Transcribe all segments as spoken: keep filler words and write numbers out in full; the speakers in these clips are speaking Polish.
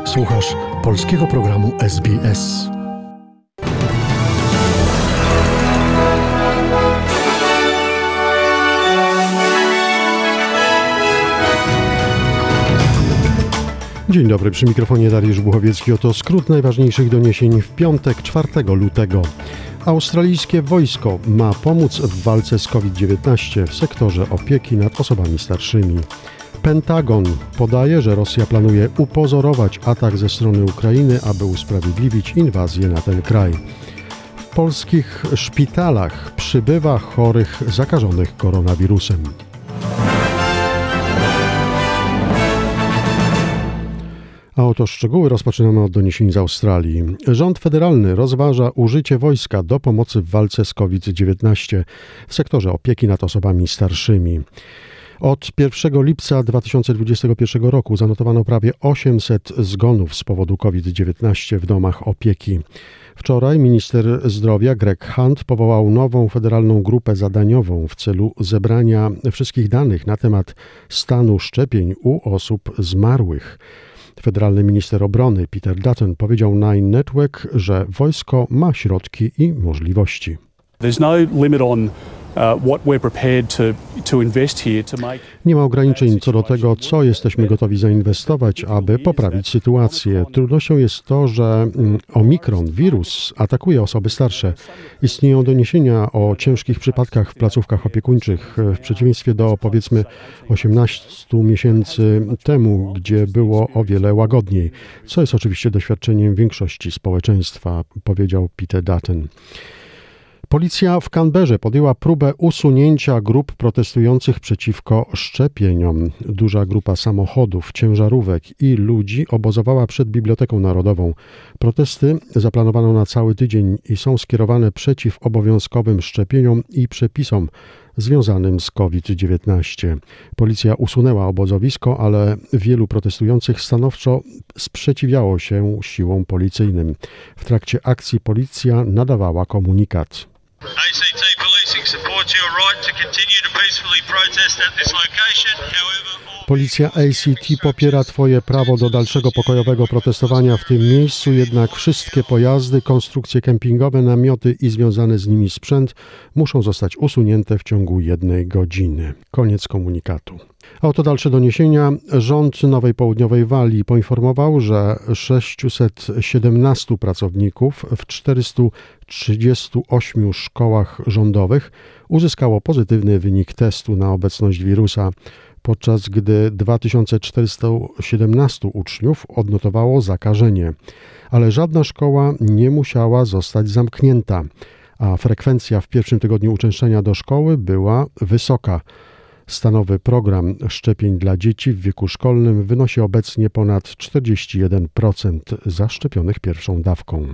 Słuchasz polskiego programu S B S. Dzień dobry, przy mikrofonie Dariusz Buchowiecki. Oto skrót najważniejszych doniesień w piątek, czwartego lutego. Australijskie wojsko ma pomóc w walce z COVID dziewiętnaście w sektorze opieki nad osobami starszymi. Pentagon podaje, że Rosja planuje upozorować atak ze strony Ukrainy, aby usprawiedliwić inwazję na ten kraj. W polskich szpitalach przybywa chorych zakażonych koronawirusem. A oto szczegóły. Rozpoczynamy od doniesień z Australii. Rząd federalny rozważa użycie wojska do pomocy w walce z COVID dziewiętnaście w sektorze opieki nad osobami starszymi. Od pierwszego lipca dwa tysiące dwudziestego pierwszego roku zanotowano prawie osiemset zgonów z powodu COVID dziewiętnaście w domach opieki. Wczoraj minister zdrowia Greg Hunt powołał nową federalną grupę zadaniową w celu zebrania wszystkich danych na temat stanu szczepień u osób zmarłych. Federalny minister obrony Peter Dutton powiedział Nine Network, że wojsko ma środki i możliwości. There's no limit on what we're prepared to to invest here to make. Nie ma ograniczeń co do tego, co jesteśmy gotowi zainwestować, aby poprawić sytuację. Trudnością jest to, że Omikron, wirus, atakuje osoby starsze. Istnieją doniesienia o ciężkich przypadkach w placówkach opiekuńczych, w przeciwieństwie do, powiedzmy, osiemnastu miesięcy temu, gdzie było o wiele łagodniej, co jest oczywiście doświadczeniem większości społeczeństwa, powiedział Peter Dutton. Policja w Canberrze podjęła próbę usunięcia grup protestujących przeciwko szczepieniom. Duża grupa samochodów, ciężarówek i ludzi obozowała przed Biblioteką Narodową. Protesty zaplanowano na cały tydzień i są skierowane przeciw obowiązkowym szczepieniom i przepisom związanym z COVID dziewiętnaście. Policja usunęła obozowisko, ale wielu protestujących stanowczo sprzeciwiało się siłom policyjnym. W trakcie akcji policja nadawała komunikat. A C T policing supports your right to continue to peacefully protest at this location. However, Policja A C T popiera Twoje prawo do dalszego pokojowego protestowania w tym miejscu, jednak wszystkie pojazdy, konstrukcje kempingowe, namioty i związany z nimi sprzęt muszą zostać usunięte w ciągu jednej godziny. Koniec komunikatu. A oto dalsze doniesienia. Rząd Nowej Południowej Walii poinformował, że sześciuset siedemnastu pracowników w czterystu trzydziestu ośmiu szkołach rządowych uzyskało pozytywny wynik testu na obecność wirusa, podczas gdy dwa tysiące czterysta siedemnastu uczniów odnotowało zakażenie. Ale żadna szkoła nie musiała zostać zamknięta, a frekwencja w pierwszym tygodniu uczęszczania do szkoły była wysoka. Stanowy program szczepień dla dzieci w wieku szkolnym wynosi obecnie ponad czterdzieści jeden procent zaszczepionych pierwszą dawką.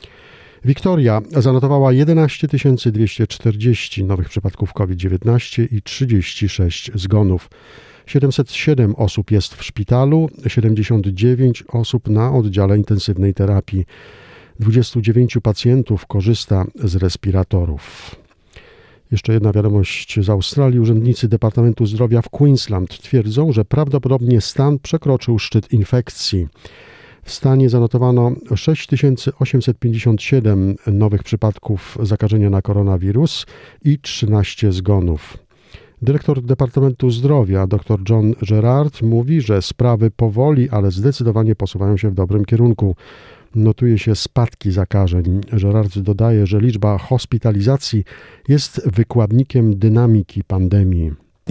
Wiktoria zanotowała jedenaście tysięcy dwieście czterdzieści nowych przypadków COVID dziewiętnaście i trzydzieści sześć zgonów. siedemset siedem osób jest w szpitalu, siedemdziesiąt dziewięć osób na oddziale intensywnej terapii. dwudziestu dziewięciu pacjentów korzysta z respiratorów. Jeszcze jedna wiadomość z Australii. Urzędnicy Departamentu Zdrowia w Queensland twierdzą, że prawdopodobnie stan przekroczył szczyt infekcji. W stanie zanotowano sześć tysięcy osiemset pięćdziesiąt siedem nowych przypadków zakażenia na koronawirus i trzynaście zgonów. Dyrektor Departamentu Zdrowia dr John Gerard mówi, że sprawy powoli, ale zdecydowanie posuwają się w dobrym kierunku. Notuje się spadki zakażeń. Gerard dodaje, że liczba hospitalizacji jest wykładnikiem dynamiki pandemii.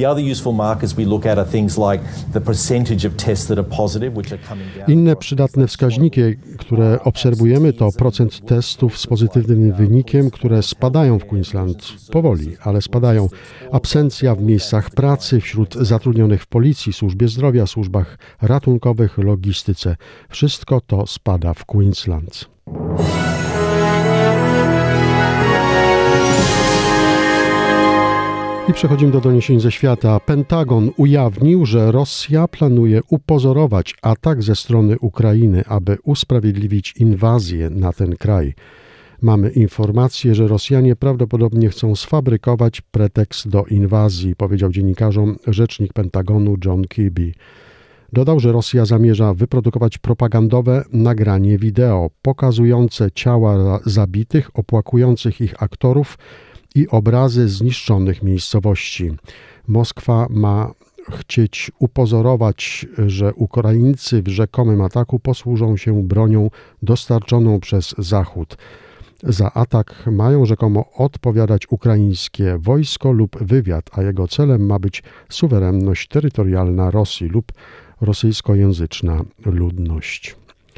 Inne przydatne wskaźniki, które obserwujemy, to procent testów z pozytywnym wynikiem, które spadają w Queensland. Powoli, ale spadają. Absencja w miejscach pracy, wśród zatrudnionych w policji, służbie zdrowia, służbach ratunkowych, logistyce. Wszystko to spada w Queensland. I przechodzimy do doniesień ze świata. Pentagon ujawnił, że Rosja planuje upozorować atak ze strony Ukrainy, aby usprawiedliwić inwazję na ten kraj. Mamy informację, że Rosjanie prawdopodobnie chcą sfabrykować pretekst do inwazji, powiedział dziennikarzom rzecznik Pentagonu John Kirby. Dodał, że Rosja zamierza wyprodukować propagandowe nagranie wideo pokazujące ciała zabitych, opłakujących ich aktorów i obrazy zniszczonych miejscowości. Moskwa ma chcieć upozorować, że Ukraińcy w rzekomym ataku posłużą się bronią dostarczoną przez Zachód. Za atak mają rzekomo odpowiadać ukraińskie wojsko lub wywiad, a jego celem ma być suwerenność terytorialna Rosji lub rosyjskojęzyczna ludność.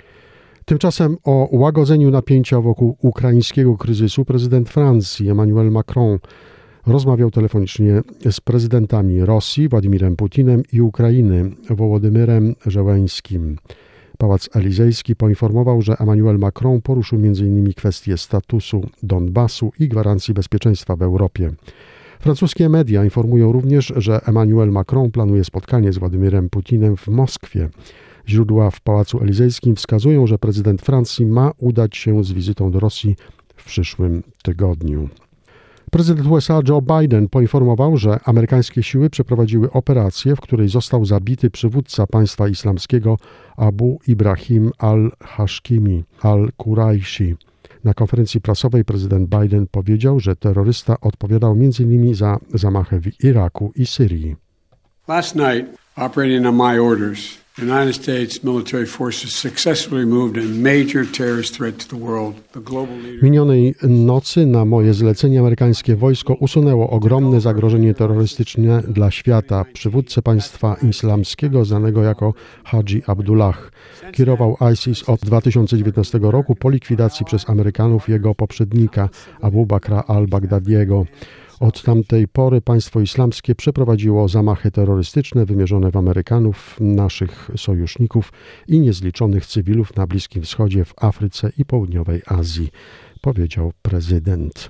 Tymczasem o łagodzeniu napięcia wokół ukraińskiego kryzysu prezydent Francji Emmanuel Macron rozmawiał telefonicznie z prezydentami Rosji Władimirem Putinem i Ukrainy Wołodymyrem Zełenskim. Pałac Elizejski poinformował, że Emmanuel Macron poruszył między innymi kwestię statusu Donbasu i gwarancji bezpieczeństwa w Europie. Francuskie media informują również, że Emmanuel Macron planuje spotkanie z Władimirem Putinem w Moskwie. Źródła w Pałacu Elizejskim wskazują, że prezydent Francji ma udać się z wizytą do Rosji w przyszłym tygodniu. Prezydent U S A Joe Biden poinformował, że amerykańskie siły przeprowadziły operację, w której został zabity przywódca państwa islamskiego Abu Ibrahim al-Hashimi al-Quraishi. Na konferencji prasowej prezydent Biden powiedział, że terrorysta odpowiadał m.in. za zamachy w Iraku i Syrii. Last night, operating on my orders, the United States military forces successfully removed a major terrorist threat to the world. The global leader... Minionej nocy na moje zlecenie amerykańskie wojsko usunęło ogromne zagrożenie terrorystyczne dla świata. Przywódcę państwa islamskiego znanego jako Hadzi Abdullah kierował ISIS od dwa tysiące dziewiętnastego roku po likwidacji przez Amerykanów jego poprzednika Abu Bakra al-Baghdadiego. Od tamtej pory państwo islamskie przeprowadziło zamachy terrorystyczne wymierzone w Amerykanów, naszych sojuszników i niezliczonych cywilów na Bliskim Wschodzie, w Afryce i Południowej Azji, powiedział prezydent.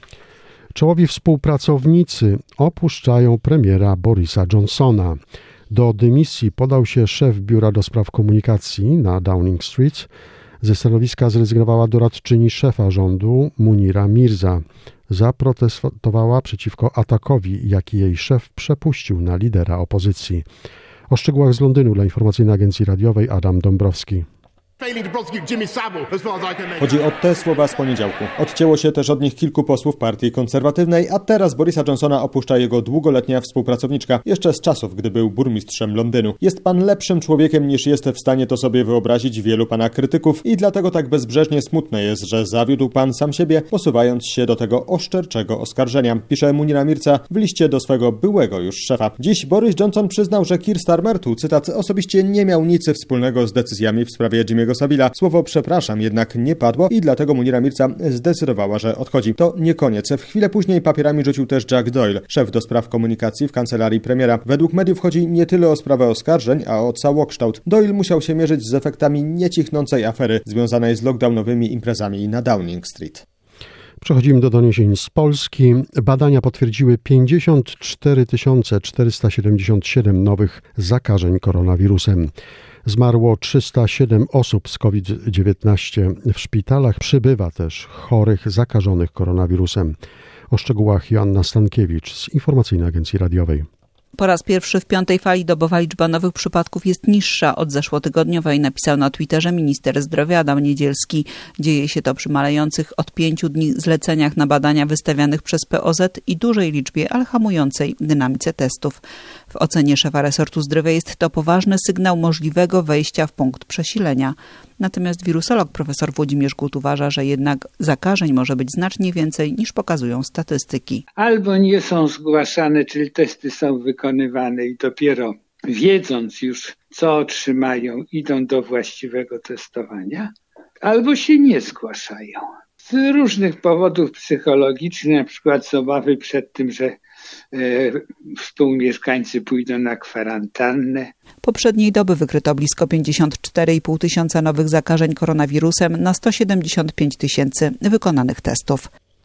Czołowi współpracownicy opuszczają premiera Borisa Johnsona. Do dymisji podał się szef Biura do Spraw Komunikacji na Downing Street. Ze stanowiska zrezygnowała doradczyni szefa rządu Munira Mirza. Zaprotestowała przeciwko atakowi, jaki jej szef przepuścił na lidera opozycji. O szczegółach z Londynu dla informacyjnej agencji radiowej Adam Dąbrowski. Chodzi o te słowa z poniedziałku. Odcięło się też od nich kilku posłów partii konserwatywnej, a teraz Borisa Johnsona opuszcza jego długoletnia współpracowniczka, jeszcze z czasów, gdy był burmistrzem Londynu. Jest pan lepszym człowiekiem, niż jest w stanie to sobie wyobrazić wielu pana krytyków i dlatego tak bezbrzeżnie smutne jest, że zawiódł pan sam siebie, posuwając się do tego oszczerczego oskarżenia, pisze Munira Mirza w liście do swego byłego już szefa. Dziś Boris Johnson przyznał, że Keir Starmer, tu cytat, osobiście nie miał nic wspólnego z decyzjami w sprawie Jimmy'ego Savila. Słowo przepraszam jednak nie padło i dlatego Munira Mirza zdecydowała, że odchodzi. To nie koniec. W chwilę później papierami rzucił też Jack Doyle, szef do spraw komunikacji w kancelarii premiera. Według mediów chodzi nie tyle o sprawę oskarżeń, a o całokształt. Doyle musiał się mierzyć z efektami niecichnącej afery związanej z lockdownowymi imprezami na Downing Street. Przechodzimy do doniesień z Polski. Badania potwierdziły pięćdziesiąt cztery tysiące czterysta siedemdziesiąt siedem nowych zakażeń koronawirusem. Zmarło trzysta siedem osób z COVID dziewiętnaście. W szpitalach przybywa też chorych zakażonych koronawirusem. O szczegółach Joanna Stankiewicz z Informacyjnej Agencji Radiowej. Po raz pierwszy w piątej fali dobowa liczba nowych przypadków jest niższa od zeszłotygodniowej, napisał na Twitterze minister zdrowia Adam Niedzielski. Dzieje się to przy malejących od pięciu dni zleceniach na badania wystawianych przez P O Z i dużej liczbie, ale hamującej dynamice testów. W ocenie szefa resortu zdrowia jest to poważny sygnał możliwego wejścia w punkt przesilenia. Natomiast wirusolog profesor Włodzimierz Gut uważa, że jednak zakażeń może być znacznie więcej niż pokazują statystyki. Albo nie są zgłaszane, czyli testy są wykonywane i dopiero wiedząc już co otrzymają, idą do właściwego testowania, albo się nie zgłaszają. Z różnych powodów psychologicznych, na przykład z obawy przed tym, że e, współmieszkańcy pójdą na kwarantannę. Poprzedniej doby wykryto blisko pięćdziesiąt cztery i pół tysiąca nowych zakażeń koronawirusem na sto siedemdziesiąt pięć tysięcy wykonanych testów.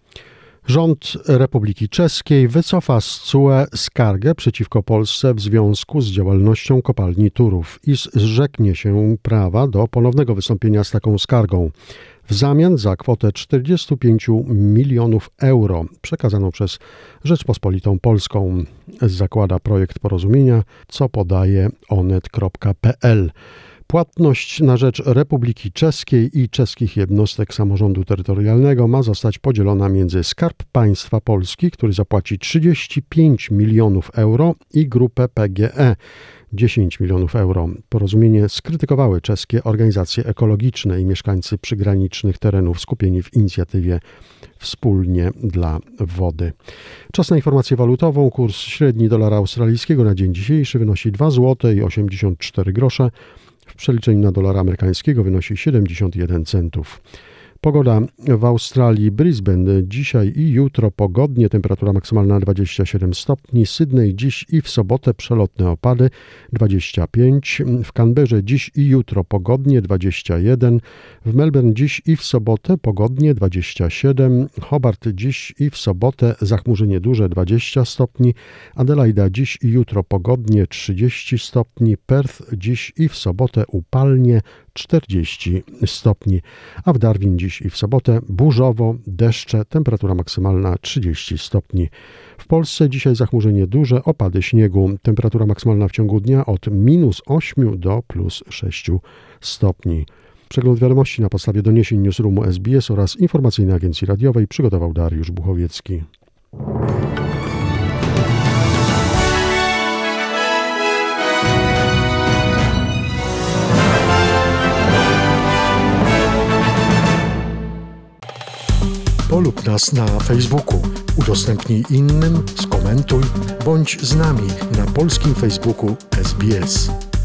Rząd Republiki Czeskiej wycofa z C U E skargę przeciwko Polsce w związku z działalnością kopalni Turów i zrzeknie się prawa do ponownego wystąpienia z taką skargą. w zamian za kwotę czterdzieści pięć milionów euro przekazaną przez Rzeczpospolitą Polską. Zakłada projekt porozumienia, co podaje onet kropka pe el. Płatność na rzecz Republiki Czeskiej i czeskich jednostek samorządu terytorialnego ma zostać podzielona między Skarb Państwa Polski, który zapłaci trzydzieści pięć milionów euro, i grupę pe gie e dziesięć milionów euro. Porozumienie skrytykowały czeskie organizacje ekologiczne i mieszkańcy przygranicznych terenów skupieni w inicjatywie Wspólnie dla Wody. Czas na informację walutową. Kurs średni dolara australijskiego na dzień dzisiejszy wynosi dwa złote i osiemdziesiąt cztery grosze. W przeliczeniu na dolara amerykańskiego wynosi siedemdziesiąt jeden centów. Pogoda w Australii, Brisbane dzisiaj i jutro pogodnie, temperatura maksymalna dwadzieścia siedem stopni, Sydney dziś i w sobotę przelotne opady dwadzieścia pięć, w Canberrze dziś i jutro pogodnie dwadzieścia jeden, w Melbourne dziś i w sobotę pogodnie dwadzieścia siedem, Hobart dziś i w sobotę zachmurzenie duże dwadzieścia stopni, Adelaida dziś i jutro pogodnie trzydzieści stopni, Perth dziś i w sobotę upalnie czterdzieści stopni, a w Darwin dziś i w sobotę burzowo, deszcze, temperatura maksymalna trzydzieści stopni. W Polsce dzisiaj zachmurzenie duże, opady śniegu, temperatura maksymalna w ciągu dnia od minus osiem do plus sześć stopni. Przegląd wiadomości na podstawie doniesień Newsroomu es be es oraz Informacyjnej Agencji Radiowej przygotował Dariusz Buchowiecki. Polub nas na Facebooku, udostępnij innym, skomentuj, bądź z nami na polskim Facebooku es be es.